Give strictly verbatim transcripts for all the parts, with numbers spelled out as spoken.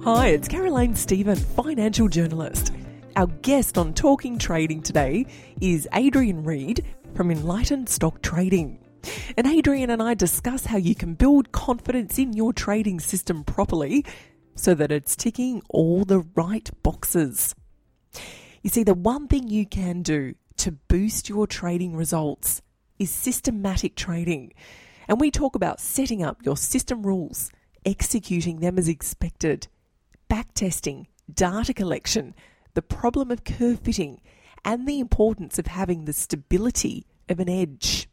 Hi, it's Caroline Stephen, financial journalist. Our guest on Talking Trading today is Adrian Reid from Enlightened Stock Trading. And Adrian and I discuss how you can build confidence in your trading system properly so that it's ticking all the right boxes. You see, the one thing you can do to boost your trading results is systematic trading. And we talk about setting up your system rules, executing them as expected, backtesting, data collection, the problem of curve fitting, and the importance of having the stability of an edge.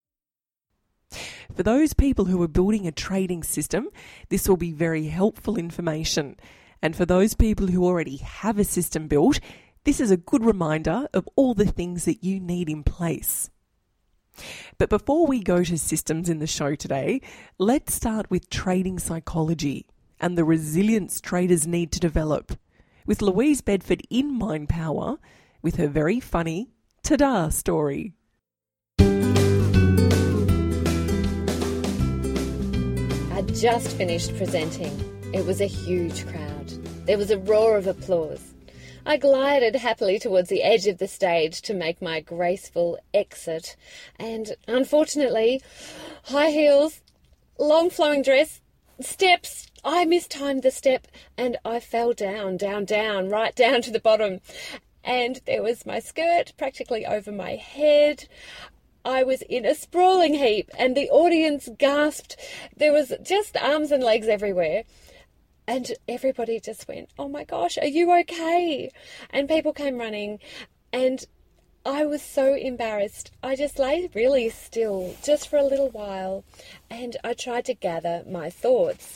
For those people who are building a trading system, this will be very helpful information. And for those people who already have a system built, this is a good reminder of all the things that you need in place. But before we go to systems in the show today, let's start with trading psychology and the resilience traders need to develop, with Louise Bedford in Mind Power with her very funny ta-da story. I just finished presenting. It was a huge crowd. There was a roar of applause. I glided happily towards the edge of the stage to make my graceful exit, and unfortunately, high heels, long flowing dress, steps, I mistimed the step and I fell down, down, down, right down to the bottom. And there was my skirt practically over my head. I was in a sprawling heap and the audience gasped. There was just arms and legs everywhere. And everybody just went, "Oh my gosh, are you okay?" And people came running and I was so embarrassed. I just lay really still just for a little while and I tried to gather my thoughts.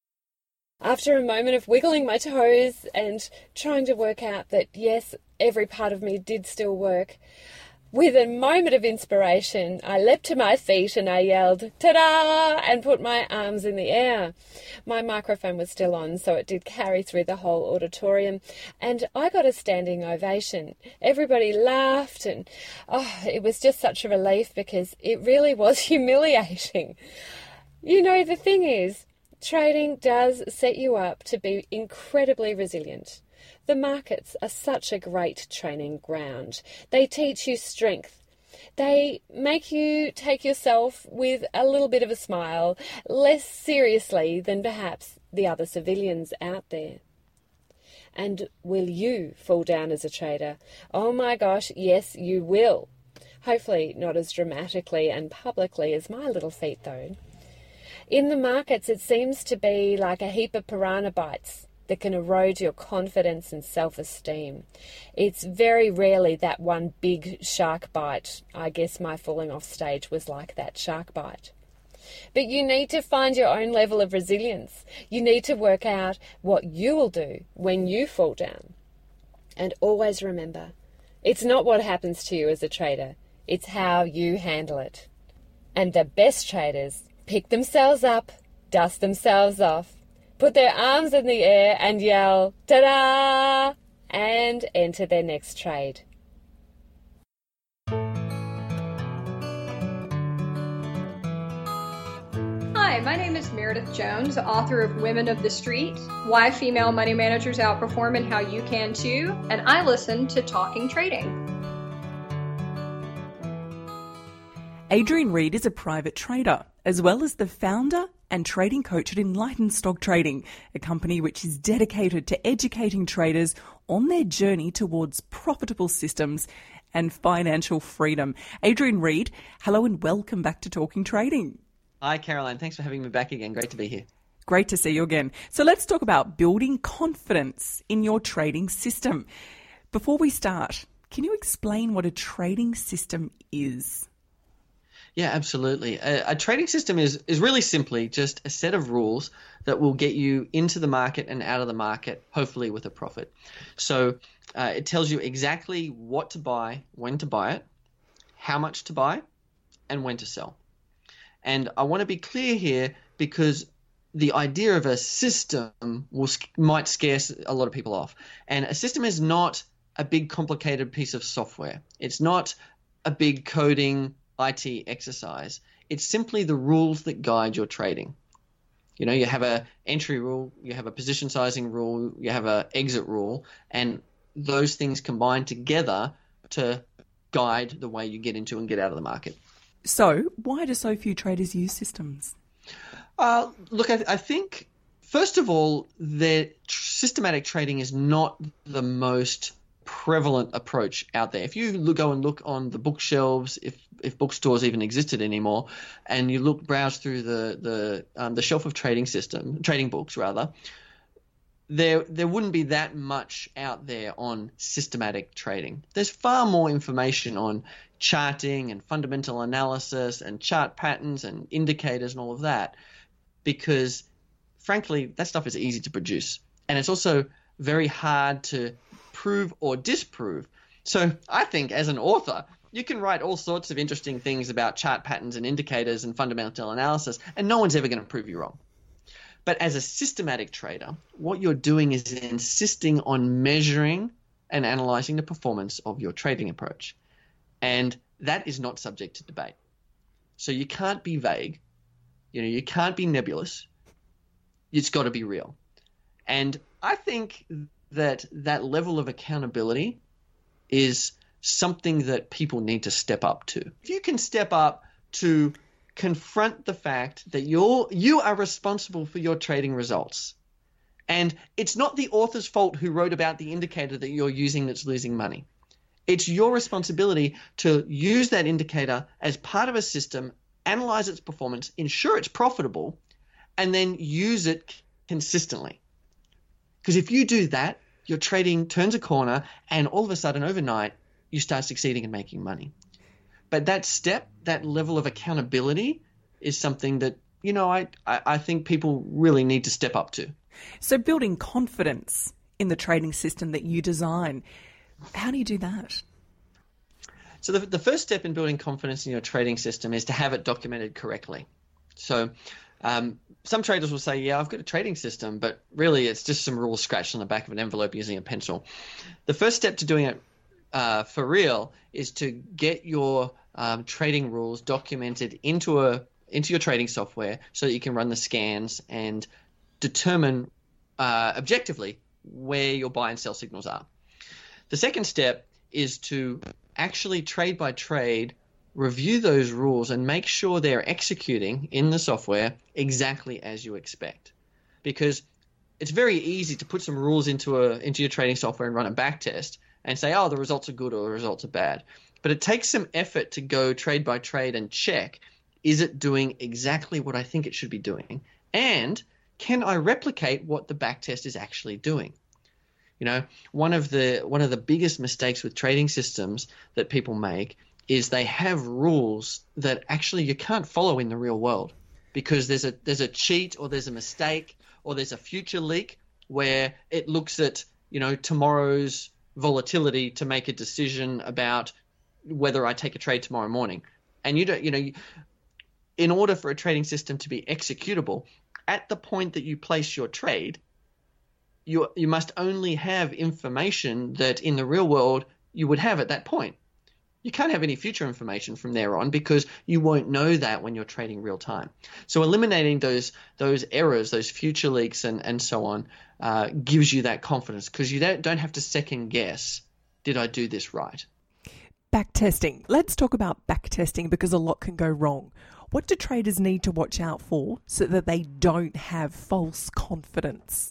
After a moment of wiggling my toes and trying to work out that, yes, every part of me did still work, with a moment of inspiration, I leapt to my feet and I yelled, "Ta-da!" and put my arms in the air. My microphone was still on, so it did carry through the whole auditorium, and I got a standing ovation. Everybody laughed, and oh, it was just such a relief because it really was humiliating. You know, the thing is, trading does set you up to be incredibly resilient. The markets are such a great training ground. They teach you strength. They make you take yourself with a little bit of a smile, less seriously than perhaps the other civilians out there. And will you fall down as a trader? Oh my gosh, yes, you will. Hopefully not as dramatically and publicly as my little feet, though. In the markets, it seems to be like a heap of piranha bites that can erode your confidence and self-esteem. It's very rarely that one big shark bite. I guess my falling off stage was like that shark bite. But you need to find your own level of resilience. You need to work out what you will do when you fall down. And always remember, it's not what happens to you as a trader, it's how you handle it. And the best traders pick themselves up, dust themselves off, put their arms in the air and yell, "Ta-da!" and enter their next trade. Hi, my name is Meredith Jones, author of Women of the Street, Why Female Money Managers Outperform and How You Can Too, and I listen to Talking Trading. Adrian Reid is a private trader, as well as the founder and trading coach at Enlightened Stock Trading, a company which is dedicated to educating traders on their journey towards profitable systems and financial freedom. Adrian Reid, hello and welcome back to Talking Trading. Hi, Caroline. Thanks for having me back again. Great to be here. Great to see you again. So let's talk about building confidence in your trading system. Before we start, can you explain what a trading system is? Yeah, absolutely. A, a trading system is, is really simply just a set of rules that will get you into the market and out of the market, hopefully with a profit. So uh, it tells you exactly what to buy, when to buy it, how much to buy, and when to sell. And I want to be clear here because the idea of a system will, might scare a lot of people off. And a system is not a big complicated piece of software. It's not a big coding I T exercise. It's simply the rules that guide your trading. You know, you have a entry rule, you have a position sizing rule, you have a exit rule, and those things combine together to guide the way you get into and get out of the market. So, why do so few traders use systems? Uh, look, I, I think, first of all, that systematic trading is not the most prevalent approach out there. If you look, go and look on the bookshelves, if if bookstores even existed anymore, and you look browse through the the um, the shelf of trading system, trading books rather, there there wouldn't be that much out there on systematic trading. There's far more information on charting and fundamental analysis and chart patterns and indicators and all of that, because frankly, that stuff is easy to produce, and it's also very hard to prove or disprove. So I think as an author, you can write all sorts of interesting things about chart patterns and indicators and fundamental analysis, and no one's ever going to prove you wrong. But as a systematic trader, what you're doing is insisting on measuring and analyzing the performance of your trading approach. And that is not subject to debate. So you can't be vague. You know, you can't be nebulous. It's got to be real. And I think that that level of accountability is something that people need to step up to. If you can step up to confront the fact that you're you are responsible for your trading results, and it's not the author's fault who wrote about the indicator that you're using that's losing money. It's your responsibility to use that indicator as part of a system, analyze its performance, ensure it's profitable, and then use it consistently. Because if you do that, your trading turns a corner, and all of a sudden, overnight, you start succeeding and making money. But that step, that level of accountability, is something that, you know, I, I, I think people really need to step up to. So building confidence in the trading system that you design, how do you do that? So the, the first step in building confidence in your trading system is to have it documented correctly. So um, some traders will say, yeah, I've got a trading system, but really it's just some rules scratched on the back of an envelope using a pencil. The first step to doing it uh, for real is to get your um, trading rules documented into a into your trading software so that you can run the scans and determine uh, objectively where your buy and sell signals are. The second step is to actually trade by trade review those rules and make sure they're executing in the software exactly as you expect. Because it's very easy to put some rules into a into your trading software and run a back test and say, oh, the results are good or the results are bad. But it takes some effort to go trade by trade and check, is it doing exactly what I think it should be doing? And can I replicate what the back test is actually doing? You know, one of the one of the biggest mistakes with trading systems that people make is they have rules that actually you can't follow in the real world, because there's a there's a cheat or there's a mistake or there's a future leak where it looks at, you know, tomorrow's volatility to make a decision about whether I take a trade tomorrow morning. And you don't, you know, in order for a trading system to be executable, at the point that you place your trade, you you must only have information that in the real world you would have at that point. You can't have any future information from there on, because you won't know that when you're trading real time. So eliminating those those errors, those future leaks and, and so on, uh, gives you that confidence, because you don't, don't have to second guess, did I do this right? Backtesting. Let's talk about backtesting, because a lot can go wrong. What do traders need to watch out for so that they don't have false confidence?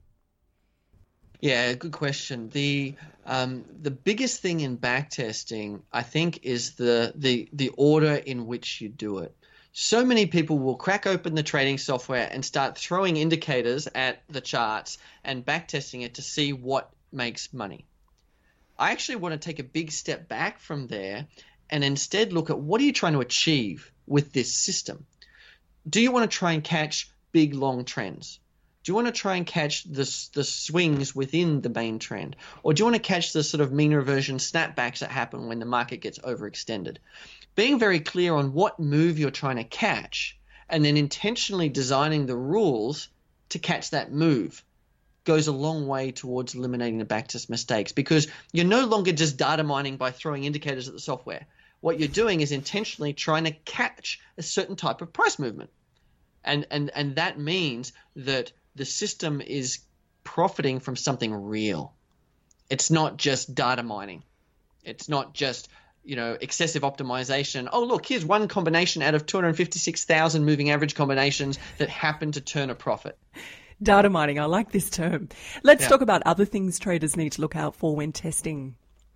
Yeah, good question. The um, the biggest thing in backtesting, I think, is the, the the order in which you do it. So many people will crack open the trading software and start throwing indicators at the charts and backtesting it to see what makes money. I actually want to take a big step back from there and instead look at, what are you trying to achieve with this system? Do you want to try and catch big, long trends? Do you want to try and catch the, the swings within the main trend? Or do you want to catch the sort of mean reversion snapbacks that happen when the market gets overextended? Being very clear on what move you're trying to catch, and then intentionally designing the rules to catch that move, goes a long way towards eliminating the backtest mistakes, because you're no longer just data mining by throwing indicators at the software. What you're doing is intentionally trying to catch a certain type of price movement. And, and, and that means that the system is profiting from something real. It's not just data mining. It's not just, you know, excessive optimization. Oh, look, here's one combination out of two hundred fifty-six thousand moving average combinations that happen to turn a profit. Data mining, I like this term. Let's Yeah. talk about other things traders need to look out for when testing.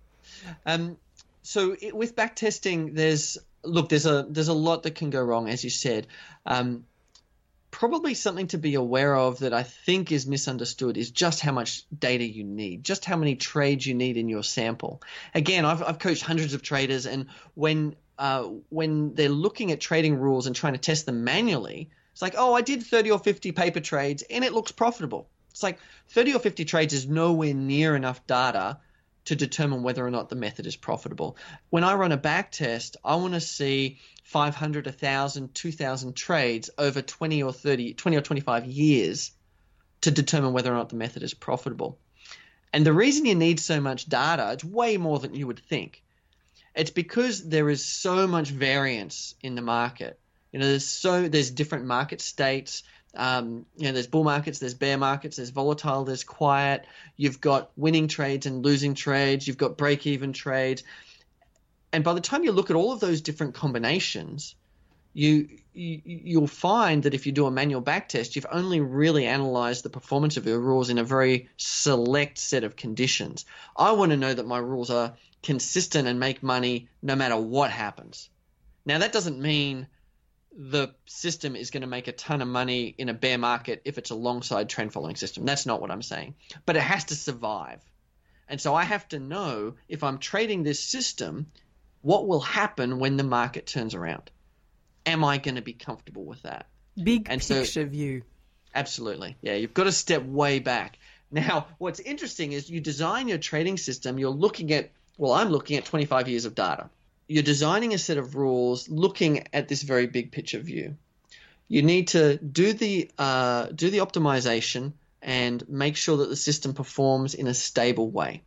Um, so it, with back testing, there's look, there's a there's a lot that can go wrong, as you said. Um, probably something to be aware of that I think is misunderstood is just how much data you need, just how many trades you need in your sample. Again, I've I've coached hundreds of traders, and when uh, when they're looking at trading rules and trying to test them manually, it's like, oh, I did thirty or fifty paper trades and it looks profitable. It's like thirty or fifty trades is nowhere near enough data to determine whether or not the method is profitable. When I run a back test, I want to see five hundred, one thousand, two thousand trades over twenty or thirty, twenty or twenty-five years to determine whether or not the method is profitable. And the reason you need so much data, it's way more than you would think. It's because there is so much variance in the market. You know, there's so there's different market states. Um, you know, there's bull markets, there's bear markets, there's volatile, there's quiet. You've got winning trades and losing trades. You've got break-even trades. And by the time you look at all of those different combinations, you, you you'll find that if you do a manual backtest, you've only really analyzed the performance of your rules in a very select set of conditions. I want to know that my rules are consistent and make money no matter what happens. Now, that doesn't mean the system is going to make a ton of money in a bear market if it's a long side trend following system. That's not what I'm saying. But it has to survive. And so I have to know if I'm trading this system, what will happen when the market turns around? Am I going to be comfortable with that? Big and picture so, view. Absolutely. Yeah, you've got to step way back. Now, what's interesting is you design your trading system, you're looking at, well, I'm looking at twenty-five years of data. You're designing a set of rules looking at this very big picture view. You need to do the uh, do the optimization and make sure that the system performs in a stable way.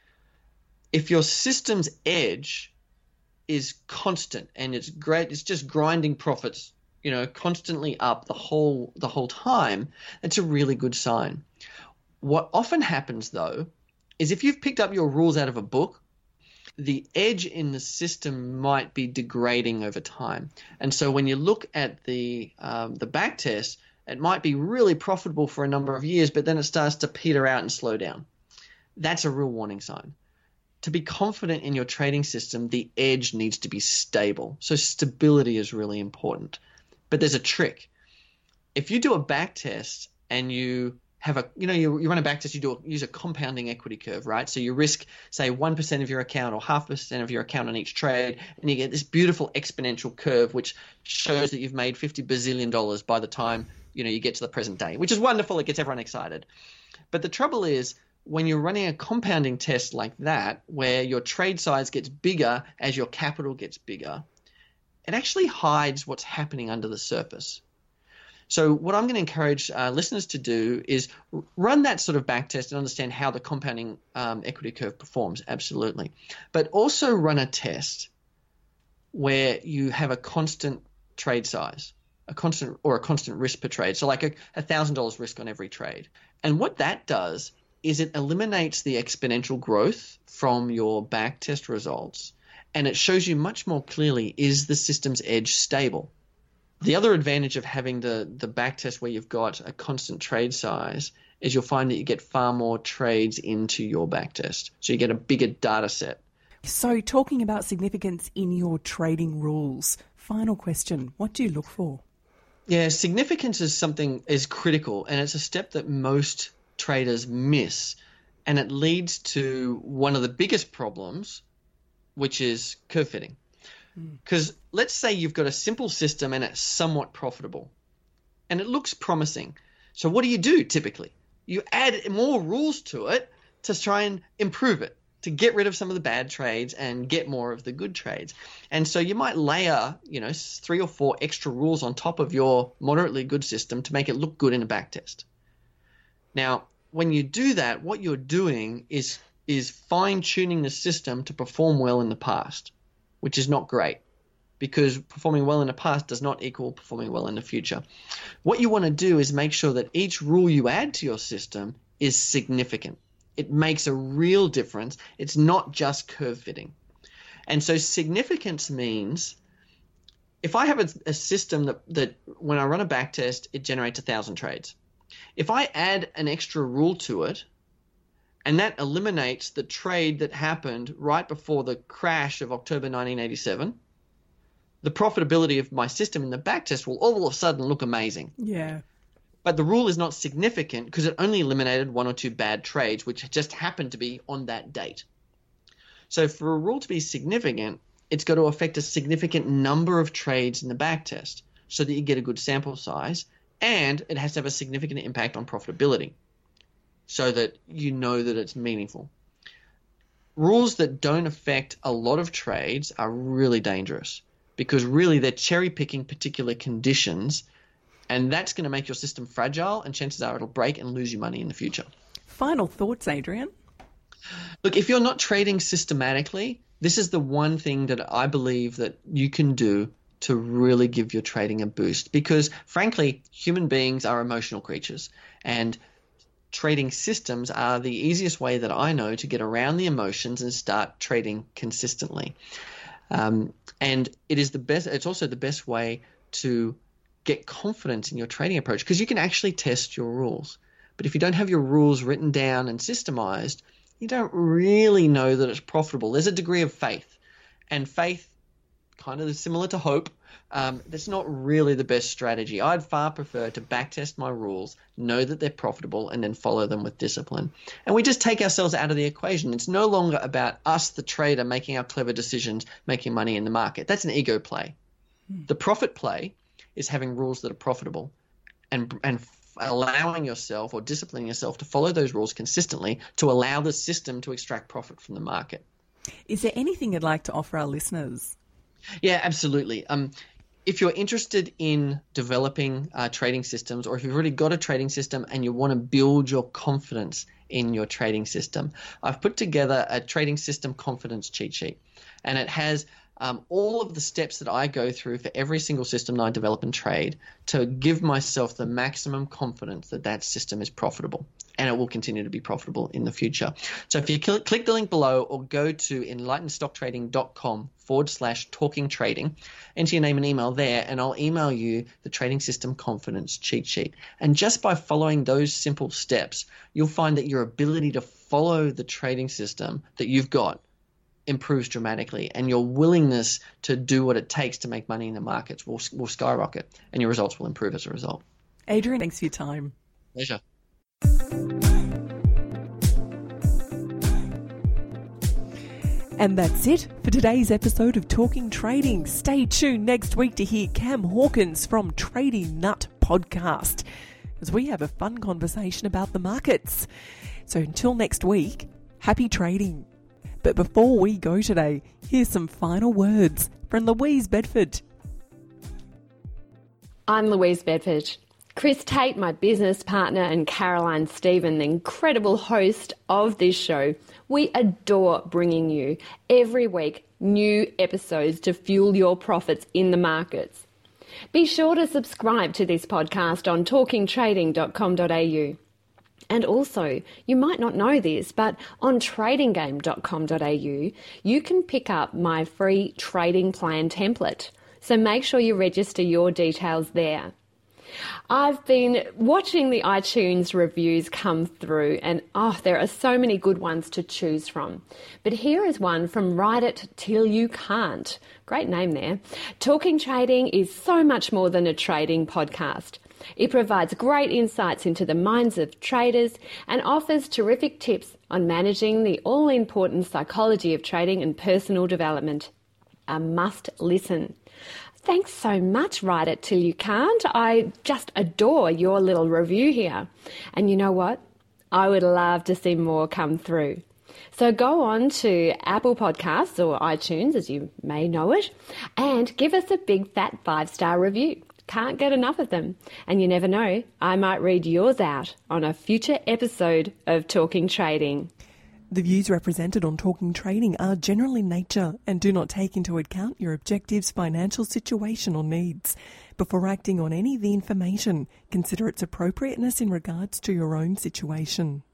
If your system's edge is constant and it's great, it's just grinding profits, you know, constantly up the whole the whole time, that's a really good sign. What often happens though is if you've picked up your rules out of a book, the edge in the system might be degrading over time. And so when you look at the um, the back test, it might be really profitable for a number of years, but then it starts to peter out and slow down. That's a real warning sign. To be confident in your trading system, the edge needs to be stable. So stability is really important. But there's a trick. If you do a back test and you have a, you know, you, you run a back test, you do a, use a compounding equity curve, right? So you risk, say, one percent of your account or half percent of your account on each trade, and you get this beautiful exponential curve, which shows that you've made fifty bazillion dollars by the time, you know, you get to the present day, which is wonderful. It gets everyone excited. But the trouble is, when you're running a compounding test like that, where your trade size gets bigger as your capital gets bigger, it actually hides what's happening under the surface. So what I'm going to encourage uh, listeners to do is run that sort of back test and understand how the compounding um, equity curve performs, absolutely. But also run a test where you have a constant trade size, a constant or a constant risk per trade. So like a one thousand dollars risk on every trade. And what that does is it eliminates the exponential growth from your back test results, and it shows you much more clearly, is the system's edge stable? The other advantage of having the, the back test where you've got a constant trade size is you'll find that you get far more trades into your back test. So you get a bigger data set. So talking about significance in your trading rules, final question, what do you look for? Yeah, significance is something is critical, and it's a step that most traders miss, and it leads to one of the biggest problems, which is curve fitting. Because let's say you've got a simple system and it's somewhat profitable and it looks promising. So what do you do typically? You add more rules to it to try and improve it, to get rid of some of the bad trades and get more of the good trades. And so you might layer, you know, three or four extra rules on top of your moderately good system to make it look good in a back test. Now, when you do that, what you're doing is is fine-tuning the system to perform well in the past, which is not great because performing well in the past does not equal performing well in the future. What you want to do is make sure that each rule you add to your system is significant. It makes a real difference. It's not just curve fitting. And so significance means if I have a, a system that, that when I run a back test, it generates a thousand trades. If I add an extra rule to it, and that eliminates the trade that happened right before the crash of October nineteen eighty-seven, the profitability of my system in the backtest will all of a sudden look amazing. Yeah. But the rule is not significant because it only eliminated one or two bad trades, which just happened to be on that date. So for a rule to be significant, it's got to affect a significant number of trades in the backtest so that you get a good sample size, and it has to have a significant impact on profitability so that you know that it's meaningful. Rules that don't affect a lot of trades are really dangerous because really they're cherry-picking particular conditions, and that's going to make your system fragile, and chances are it'll break and lose you money in the future. Final thoughts, Adrian? Look, if you're not trading systematically, this is the one thing that I believe that you can do to really give your trading a boost because, frankly, human beings are emotional creatures, and trading systems are the easiest way that I know to get around the emotions and start trading consistently. Um, and it is the best. It's also the best way to get confidence in your trading approach because you can actually test your rules. But if you don't have your rules written down and systemized, you don't really know that it's profitable. There's a degree of faith, and faith kind of similar to hope. Um, that's not really the best strategy. I'd far prefer to backtest my rules, know that they're profitable, and then follow them with discipline. And we just take ourselves out of the equation. It's no longer about us, the trader, making our clever decisions, making money in the market. That's an ego play. Hmm. The profit play is having rules that are profitable and and allowing yourself or disciplining yourself to follow those rules consistently to allow the system to extract profit from the market. Is there anything you'd like to offer our listeners? Yeah, absolutely. Um, if you're interested in developing uh, trading systems, or if you've already got a trading system and you want to build your confidence in your trading system, I've put together a trading system confidence cheat sheet, and it has um, all of the steps that I go through for every single system that I develop and trade to give myself the maximum confidence that that system is profitable, and it will continue to be profitable in the future. So if you cl- click the link below or go to enlightenedstocktrading.com forward slash talking trading, enter your name and email there, and I'll email you the trading system confidence cheat sheet. And just by following those simple steps, you'll find that your ability to follow the trading system that you've got improves dramatically, and your willingness to do what it takes to make money in the markets will, will skyrocket, and your results will improve as a result. Adrian, thanks for your time. Pleasure. And that's it for today's episode of Talking Trading. Stay tuned next week to hear Cam Hawkins from Trading Nut Podcast as we have a fun conversation about the markets. So until next week, happy trading. But before we go today, here's some final words from Louise Bedford. I'm Louise Bedford. Chris Tate, my business partner, and Caroline Stephen, the incredible host of this show, we adore bringing you every week new episodes to fuel your profits in the markets. Be sure to subscribe to this podcast on talking trading dot com dot a u. And also, you might not know this, but on trading game dot com dot a u, you can pick up my free trading plan template. So make sure you register your details there. I've been watching the iTunes reviews come through, and oh, there are so many good ones to choose from. But here is one from Write It Till You Can't. Great name there. Talking Trading is so much more than a trading podcast. It provides great insights into the minds of traders and offers terrific tips on managing the all-important psychology of trading and personal development. A must listen. Thanks so much, Write It Till You Can't. I just adore your little review here. And you know what? I would love to see more come through. So go on to Apple Podcasts or iTunes, as you may know it, and give us a big fat five-star review. Can't get enough of them. And you never know, I might read yours out on a future episode of Talking Trading. The views represented on Talking Trading are general in nature and do not take into account your objectives, financial situation or needs. Before acting on any of the information, consider its appropriateness in regards to your own situation.